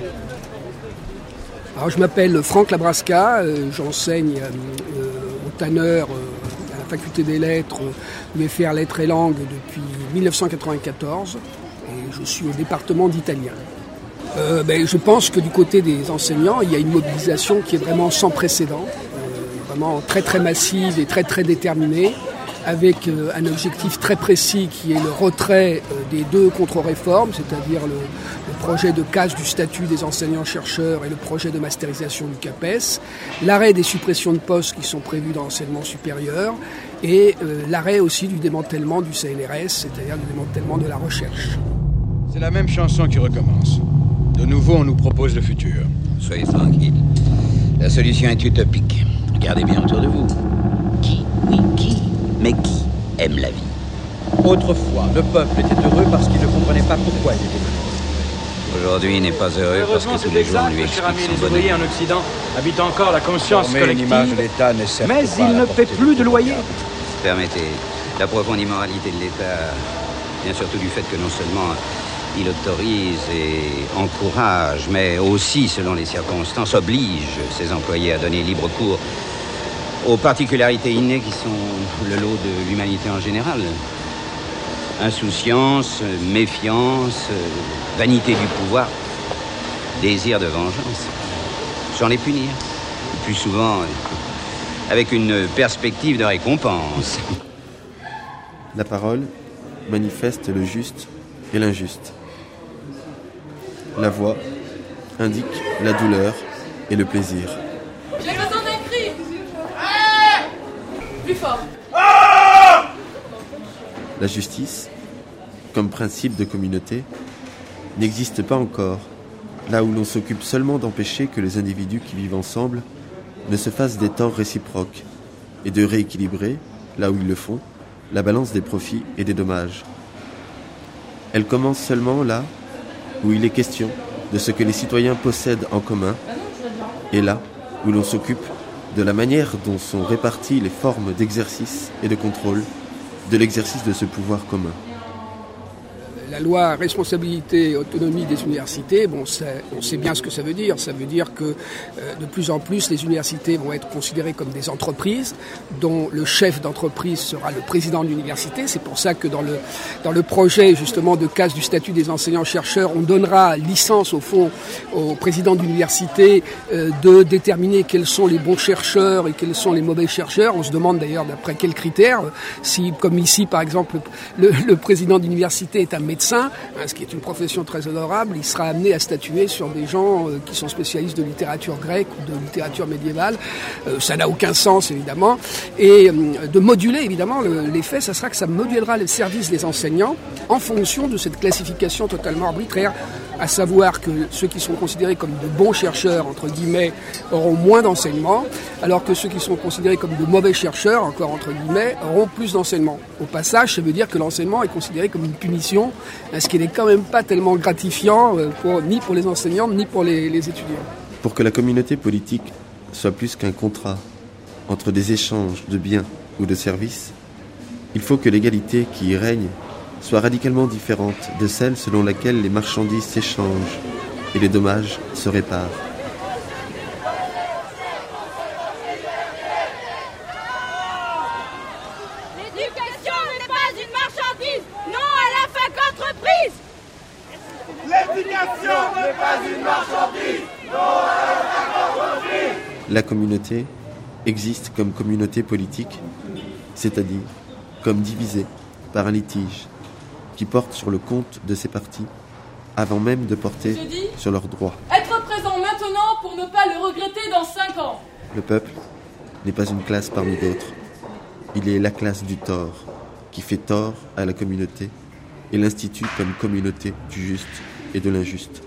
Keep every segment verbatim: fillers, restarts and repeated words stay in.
Alors, je m'appelle Franck Labrasca, euh, j'enseigne euh, au Tanner euh, à la faculté des lettres, euh, U F R Lettres et Langues depuis dix-neuf cent quatre-vingt-quatorze et je suis au département d'italien. Euh, ben, je pense que du côté des enseignants, il y a une mobilisation qui est vraiment sans précédent, euh, vraiment très très massive et très très déterminée, avec euh, un objectif très précis qui est le retrait euh, des deux contre-réformes, c'est-à-dire le, le projet de casse du statut des enseignants-chercheurs et le projet de masterisation du CAPES, l'arrêt des suppressions de postes qui sont prévues dans l'enseignement supérieur et euh, l'arrêt aussi du démantèlement du C N R S, c'est-à-dire du démantèlement de la recherche. C'est la même chanson qui recommence. De nouveau, on nous propose le futur. Soyez tranquille. La solution est utopique. Regardez bien autour de vous. Qui, oui, qui, mais qui aime la vie? Autrefois, le peuple était heureux parce qu'il ne comprenait pas pourquoi il était heureux. Aujourd'hui, il n'est pas heureux parce que tous les jours, on lui explique son bonheur. Les ouvriers en Occident habitent encore la conscience Former collective, une image de l'État n'est certes mais pas il ne la paie portée plus du de loyer. Permettez, la profonde immoralité de l'État vient surtout du fait que non seulement il autorise et encourage, mais aussi, selon les circonstances, oblige ses employés à donner libre cours aux particularités innées qui sont le lot de l'humanité en général. Insouciance, méfiance, vanité du pouvoir, désir de vengeance. Sans les punir. Le plus souvent, avec une perspective de récompense. La parole manifeste le juste et l'injuste. La voix indique la douleur et le plaisir. J'ai besoin d'un cri. Plus fort. La justice, comme principe de communauté, n'existe pas encore, là où l'on s'occupe seulement d'empêcher que les individus qui vivent ensemble ne se fassent des torts réciproques et de rééquilibrer, là où ils le font, la balance des profits et des dommages. Elle commence seulement là où il est question de ce que les citoyens possèdent en commun, et là où l'on s'occupe de la manière dont sont réparties les formes d'exercice et de contrôle de l'exercice de ce pouvoir commun. La loi responsabilité et autonomie des universités, bon, on sait bien ce que ça veut dire. Ça veut dire que euh, de plus en plus, les universités vont être considérées comme des entreprises, dont le chef d'entreprise sera le président de l'université. C'est pour ça que dans le dans le projet justement de casse du statut des enseignants-chercheurs, on donnera licence au fond au président d'université euh, de déterminer quels sont les bons chercheurs et quels sont les mauvais chercheurs. On se demande d'ailleurs d'après quels critères. Si, comme ici par exemple, le, le président d'université est un médecin, médecin, ce qui est une profession très honorable, il sera amené à statuer sur des gens qui sont spécialistes de littérature grecque ou de littérature médiévale. Ça n'a aucun sens, évidemment. Et de moduler, évidemment, l'effet, ça sera que ça modulera le service des enseignants en fonction de cette classification totalement arbitraire, à savoir que ceux qui sont considérés comme de bons chercheurs, entre guillemets, auront moins d'enseignement, alors que ceux qui sont considérés comme de mauvais chercheurs, encore entre guillemets, auront plus d'enseignement. Au passage, ça veut dire que l'enseignement est considéré comme une punition, ce qui n'est quand même pas tellement gratifiant pour, ni pour les enseignants, ni pour les, les étudiants. Pour que la communauté politique soit plus qu'un contrat entre des échanges de biens ou de services, il faut que l'égalité qui y règne soit radicalement différente de celle selon laquelle les marchandises s'échangent et les dommages se réparent. L'éducation n'est pas une marchandise, non à la fac entreprise. L'éducation n'est pas une marchandise, non à la fac entreprise. La communauté existe comme communauté politique, c'est-à-dire comme divisée par un litige qui porte sur le compte de ses partis, avant même de porter sur leurs droits. Être présent maintenant pour ne pas le regretter dans cinq ans. Le peuple n'est pas une classe parmi d'autres. Il est la classe du tort, qui fait tort à la communauté et l'institue comme communauté du juste et de l'injuste.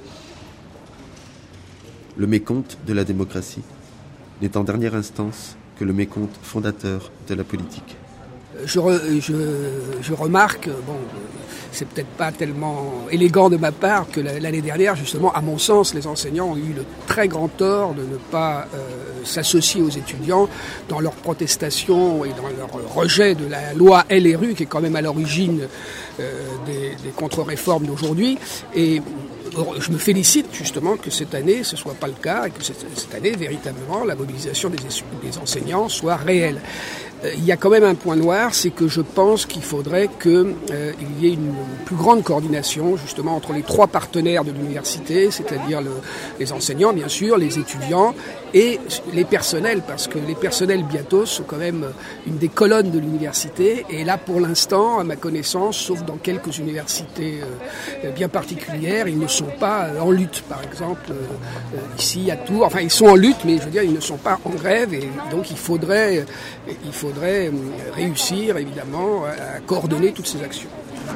Le mécompte de la démocratie n'est en dernière instance que le mécompte fondateur de la politique. Je, re, je, je remarque, bon, c'est peut-être pas tellement élégant de ma part, que l'année dernière, justement, à mon sens, les enseignants ont eu le très grand tort de ne pas euh, s'associer aux étudiants dans leur protestation et dans leur rejet de la loi L R U, qui est quand même à l'origine euh, des, des contre-réformes d'aujourd'hui. Et je me félicite justement que cette année ce soit pas le cas et que cette, cette année véritablement la mobilisation des, des enseignants soit réelle. Il y a quand même un point noir, c'est que je pense qu'il faudrait qu'il euh, y ait une plus grande coordination justement entre les trois partenaires de l'université, c'est-à-dire le, les enseignants bien sûr, les étudiants et les personnels, parce que les personnels bientôt sont quand même une des colonnes de l'université. Et là pour l'instant, à ma connaissance, sauf dans quelques universités euh, bien particulières, ils ne sont pas euh, en lutte. Par exemple, euh, ici à Tours, enfin ils sont en lutte, mais je veux dire ils ne sont pas en grève et donc il faudrait, il faut faudrait réussir, évidemment, à coordonner toutes ces actions.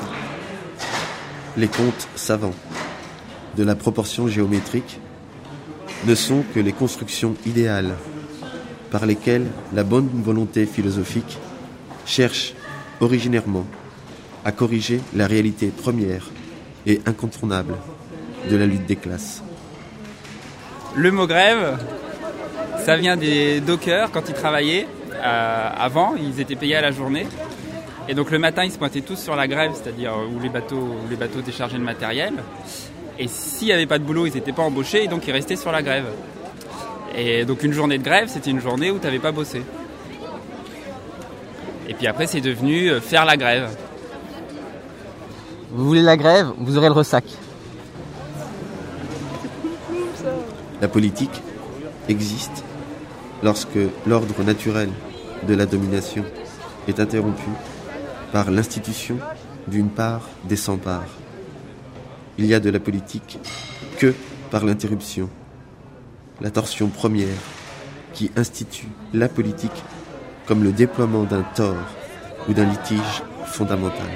Les comptes savants de la proportion géométrique ne sont que les constructions idéales par lesquelles la bonne volonté philosophique cherche originairement à corriger la réalité première et incontournable de la lutte des classes. Le mot grève, ça vient des dockers quand ils travaillaient. Euh, avant, ils étaient payés à la journée. Et donc le matin, ils se pointaient tous sur la grève, c'est-à-dire où les bateaux, où les bateaux déchargeaient le matériel. Et s'il n'y avait pas de boulot, ils n'étaient pas embauchés et donc ils restaient sur la grève. Et donc une journée de grève, c'était une journée où tu n'avais pas bossé. Et puis après, c'est devenu faire la grève. Vous voulez la grève, vous aurez le ressac. La politique existe lorsque l'ordre naturel de la domination est interrompu par l'institution d'une part des sans-parts. Il y a de la politique que par l'interruption, la torsion première qui institue la politique comme le déploiement d'un tort ou d'un litige fondamental.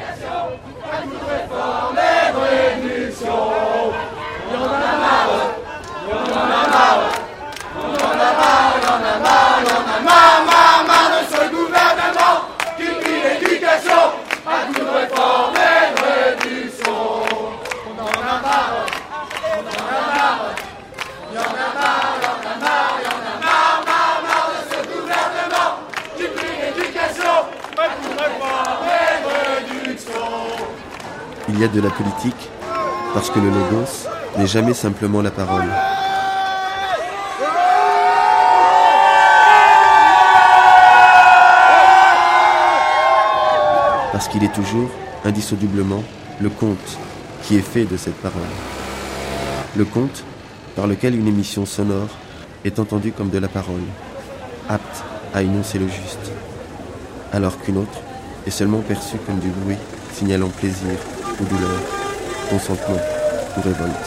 Il y a de la politique parce que le logos n'est jamais simplement la parole. Parce qu'il est toujours, indissolublement, le conte qui est fait de cette parole. Le conte par lequel une émission sonore est entendue comme de la parole, apte à énoncer le juste, alors qu'une autre est seulement perçue comme du bruit signalant plaisir ou douleur, consentement ou révolte.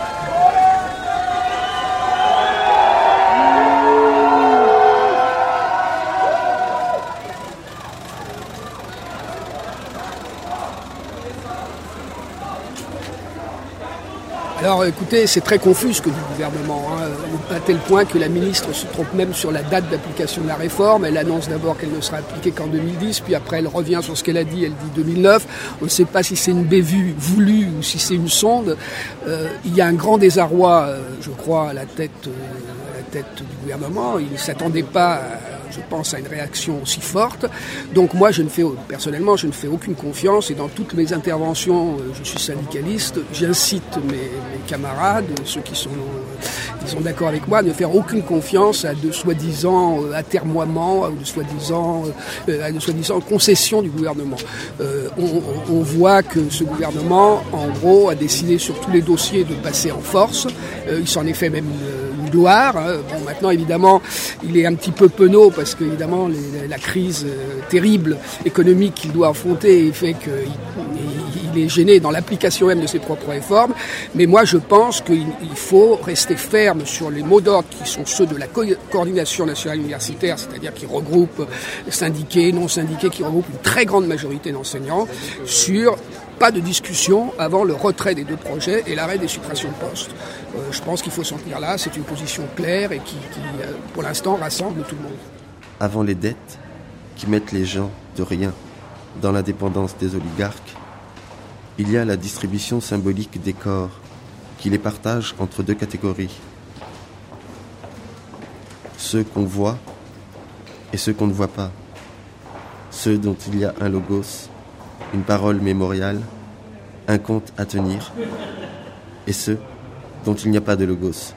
Alors écoutez, c'est très confus ce que dit le gouvernement, hein, à tel point que la ministre se trompe même sur la date d'application de la réforme. Elle annonce d'abord qu'elle ne sera appliquée qu'en deux mille dix, puis après elle revient sur ce qu'elle a dit, elle dit deux mille neuf. On ne sait pas si c'est une bévue voulue ou si c'est une sonde. Euh, il y a un grand désarroi, euh, je crois, à la tête, euh, à la tête du gouvernement. Il ne s'attendait pas à... je pense, à une réaction aussi forte. Donc moi, je ne fais, personnellement, je ne fais aucune confiance et dans toutes mes interventions, je suis syndicaliste, j'incite mes, mes camarades, ceux qui sont, qui sont d'accord avec moi, à ne faire aucune confiance à de soi-disant atermoiements, à de soi-disant, à de soi-disant concessions du gouvernement. Euh, on, on voit que ce gouvernement, en gros, a décidé sur tous les dossiers de passer en force. Euh, il s'en est fait même une, une gloire. Hein. Bon, maintenant, évidemment, il est un petit peu penaud parce que évidemment les, la crise euh, terrible économique qu'il doit affronter fait qu'il il est gêné dans l'application même de ses propres réformes. Mais moi je pense qu'il il faut rester ferme sur les mots d'ordre qui sont ceux de la co- coordination nationale universitaire, c'est-à-dire qui regroupe syndiqués, non syndiqués, qui regroupe une très grande majorité d'enseignants, sur pas de discussion avant le retrait des deux projets et l'arrêt des suppressions de postes. Euh, je pense qu'il faut s'en tenir là, c'est une position claire et qui, qui euh, pour l'instant rassemble tout le monde. Avant les dettes qui mettent les gens de rien dans la dépendance des oligarques, il y a la distribution symbolique des corps qui les partagent entre deux catégories. Ceux qu'on voit et ceux qu'on ne voit pas. Ceux dont il y a un logos, une parole mémoriale, un compte à tenir, et ceux dont il n'y a pas de logos.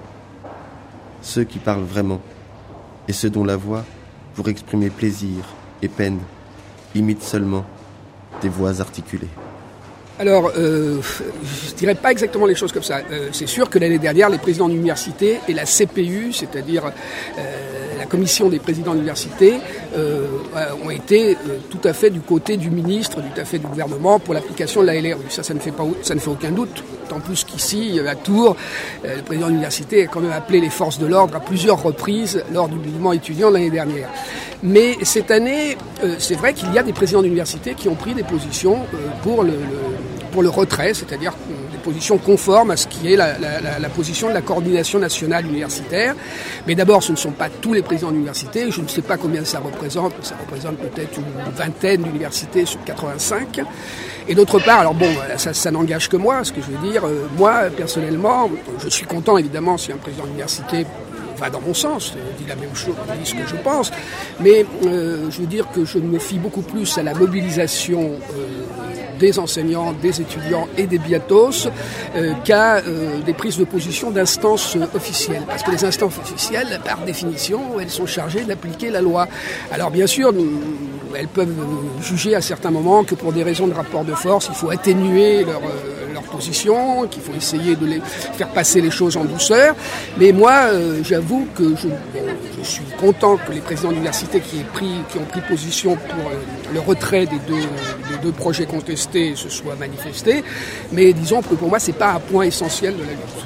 Ceux qui parlent vraiment, et ceux dont la voix, pour exprimer plaisir et peine, imite seulement des voix articulées. Alors, euh, je dirais pas exactement les choses comme ça. Euh, c'est sûr que l'année dernière, les présidents d'université et la C P U, c'est-à-dire euh, la commission des présidents d'université, euh, ont été euh, tout à fait du côté du ministre, tout à fait du gouvernement pour l'application de la L R U. Ça, ça ne fait pas, ça ne fait aucun doute. Tant plus qu'ici, à Tours, euh, le président de l'université a quand même appelé les forces de l'ordre à plusieurs reprises lors du mouvement étudiant l'année dernière. Mais cette année, euh, c'est vrai qu'il y a des présidents d'université qui ont pris des positions euh, pour le, le, pour le retrait, c'est-à-dire des positions conformes à ce qui est la, la, la, la position de la coordination nationale universitaire. Mais d'abord, ce ne sont pas tous les présidents d'université. Je ne sais pas combien ça représente, mais ça représente peut-être une vingtaine d'universités sur quatre-vingt-cinq. Et d'autre part, alors bon, ça, ça n'engage que moi, ce que je veux dire. Euh, moi, personnellement, je suis content évidemment si un président d'université va dans mon sens, dit la même chose, dit ce que je pense, mais euh, je veux dire que je me fie beaucoup plus à la mobilisation euh, des enseignants, des étudiants et des biatos euh, qu'à euh, des prises de position d'instances euh, officielles. Parce que les instances officielles, par définition, elles sont chargées d'appliquer la loi. Alors bien sûr, elles peuvent juger à certains moments que pour des raisons de rapport de force, il faut atténuer leur, euh, leur position, qu'il faut essayer de les faire passer les choses en douceur. Mais moi, euh, j'avoue que je, je suis content que les présidents d'université qui, pris, qui ont pris position pour euh, le retrait des deux, des deux projets contestés se soient manifestés. Mais disons que pour moi, c'est pas un point essentiel de la lutte.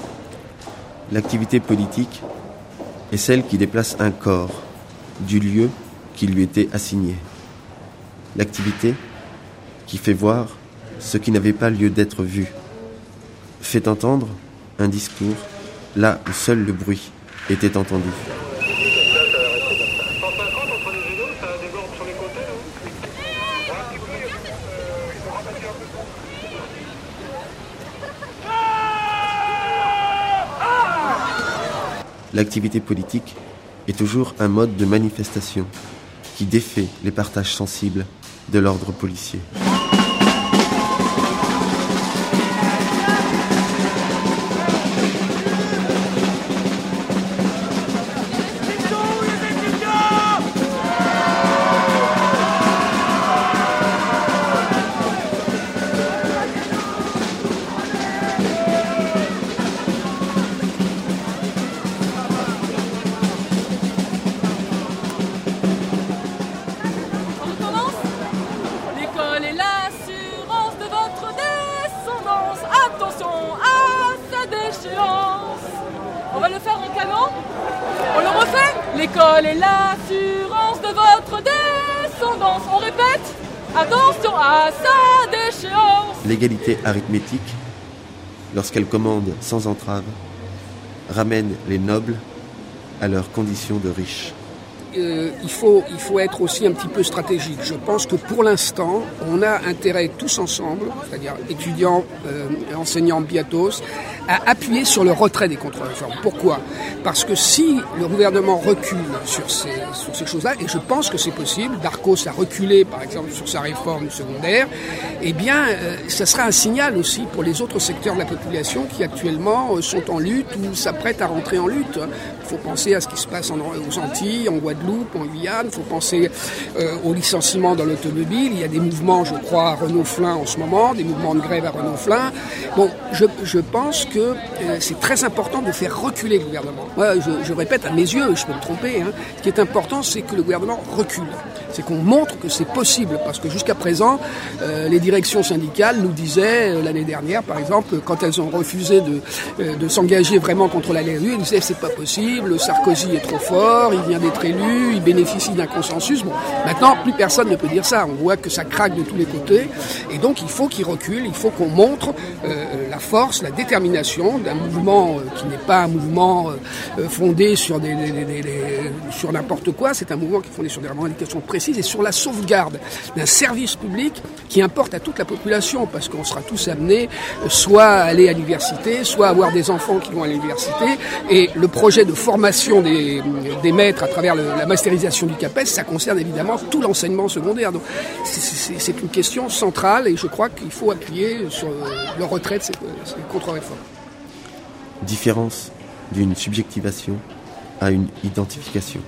L'activité politique est celle qui déplace un corps du lieu qui lui était assigné. L'activité qui fait voir ce qui n'avait pas lieu d'être vu, fait entendre un discours là où seul le bruit était entendu. L'activité politique est toujours un mode de manifestation qui défait les partages sensibles de l'ordre policier. On va le faire en canon. On le refait. L'école est l'assurance de votre descendance. On répète. Attention à sa déchéance. L'égalité arithmétique, lorsqu'elle commande sans entrave, ramène les nobles à leurs conditions de riches. Euh, il faut, il faut être aussi un petit peu stratégique. Je pense que pour l'instant, on a intérêt tous ensemble, c'est-à-dire étudiants, euh, enseignants, biatos, à appuyer sur le retrait des contre-réformes. Pourquoi ? Parce que si le gouvernement recule sur ces, sur ces choses-là, et je pense que c'est possible, Darcos a reculé par exemple sur sa réforme secondaire, eh bien euh, ça sera un signal aussi pour les autres secteurs de la population qui actuellement euh, sont en lutte ou s'apprêtent à rentrer en lutte. Il faut penser à ce qui se passe en, aux Antilles, en Guadeloupe, en Guyane, il faut penser euh, au licenciement dans l'automobile. Il y a des mouvements, je crois, à Renault-Flin en ce moment, des mouvements de grève à Renault-Flin. Bon, je, je pense que euh, c'est très important de faire reculer le gouvernement. Moi, je, je répète, à mes yeux, je peux me tromper, hein, ce qui est important, c'est que le gouvernement recule. C'est qu'on montre que c'est possible, parce que jusqu'à présent, euh, les directions syndicales nous disaient, euh, l'année dernière, par exemple, quand elles ont refusé de, euh, de s'engager vraiment contre la L R U, elles disaient c'est pas possible, Sarkozy est trop fort, il vient d'être élu, il bénéficie d'un consensus. Bon, maintenant, plus personne ne peut dire ça. On voit que ça craque de tous les côtés. Et donc, il faut qu'il recule, il faut qu'on montre euh, la force, la détermination d'un mouvement euh, qui n'est pas un mouvement euh, fondé sur, des, des, des, des, des, sur n'importe quoi. C'est un mouvement qui est fondé sur des revendications précises et sur la sauvegarde d'un service public qui importe à toute la population, parce qu'on sera tous amenés euh, soit à aller à l'université, soit à avoir des enfants qui vont à l'université. Et le projet de formation des, des maîtres à travers le, la mastérisation du CAPES, ça concerne évidemment tout l'enseignement secondaire. Donc c'est, c'est, c'est une question centrale et je crois qu'il faut appuyer sur le retrait de ces, ces contre-réformes. Différence d'une subjectivation à une identification.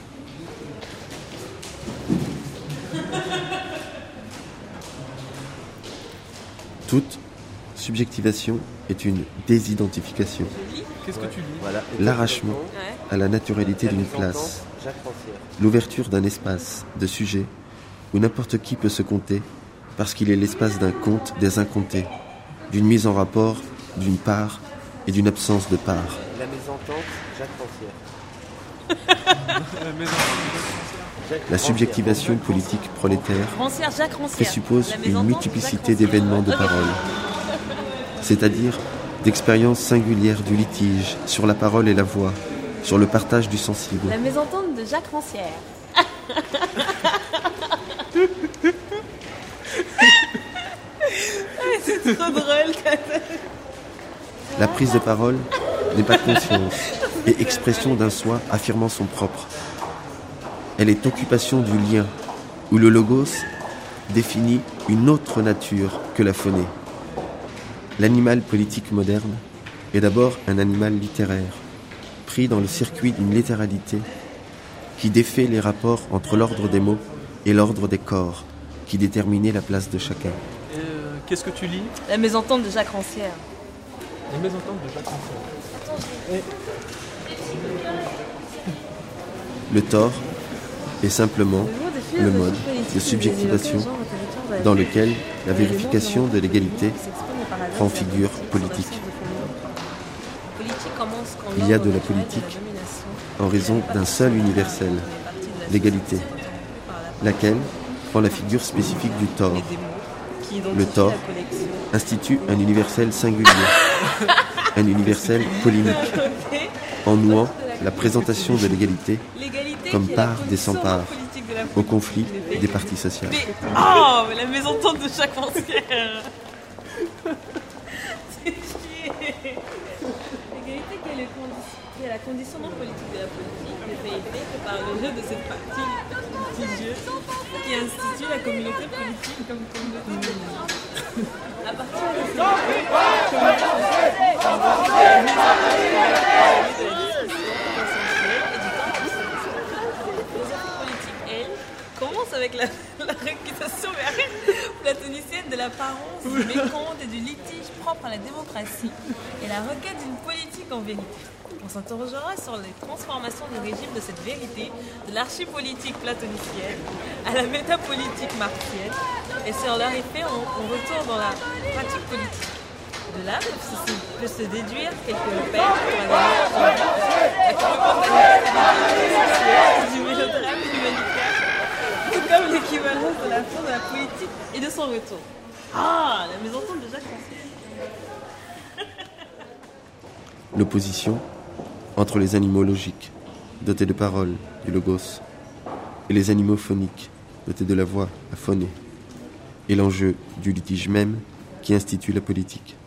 Toute subjectivation est une désidentification. Qu'est-ce que tu lis ? Voilà, l'arrachement à la naturalité d'une place, l'ouverture d'un espace de sujet où n'importe qui peut se compter parce qu'il est l'espace d'un compte des incomptés, d'une mise en rapport d'une part et d'une absence de part. La mésentente, Jacques Rancière. La subjectivation politique prolétaire Rancière, Jacques Rancière. présuppose une multiplicité d'événements de parole, c'est-à-dire d'expériences singulières du litige sur la parole et la voix, sur le partage du sensible. La mésentente de Jacques Rancière. C'est trop drôle quand même. La prise de parole n'est pas conscience et expression d'un soi affirmant son propre. Elle est occupation du lien, où le logos définit une autre nature que la phonée. L'animal politique moderne est d'abord un animal littéraire, pris dans le circuit d'une littéralité qui défait les rapports entre l'ordre des mots et l'ordre des corps, qui déterminait la place de chacun. Euh, qu'est-ce que tu lis ? La mésentente de Jacques Rancière. La mésentente de Jacques Rancière. Le tort est simplement le mode de subjectivation dans lequel la vérification de l'égalité prend figure politique. Il y a de la politique en raison d'un seul universel, l'égalité, laquelle prend la figure spécifique du tort. Le tort institue un universel singulier, un universel polémique, en nouant la présentation de l'égalité comme part des sans-parts au conflit des parties sociales. Mais, oh, mais la mésentente de Jacques Rancière. C'est chier. L'égalité qui est, le condi- qui est la condition non politique de la politique ne fait effet que par le jeu de cette partie litigieuse qui institue la communauté politique comme communauté politique. À partir de cette commence avec la, la réputation platonicienne de l'apparence, du mécompte et du litige propre à la démocratie et la requête d'une politique en vérité. On s'interrogera sur les transformations du régime de cette vérité, de l'archipolitique platonicienne à la métapolitique marxienne et sur leur effet en, en retour dans la pratique politique. De là peut se déduire quelques repères pour analyser la complémentarité du mélodrame humanitaire, tout comme l'équivalence de la fin de la politique et de son retour. Ah, la mésentente de Jacques Rancière. L'opposition entre les animaux logiques, dotés de paroles, du logos, et les animaux phoniques, dotés de la voix, la phonée, et l'enjeu du litige même qui institue la politique.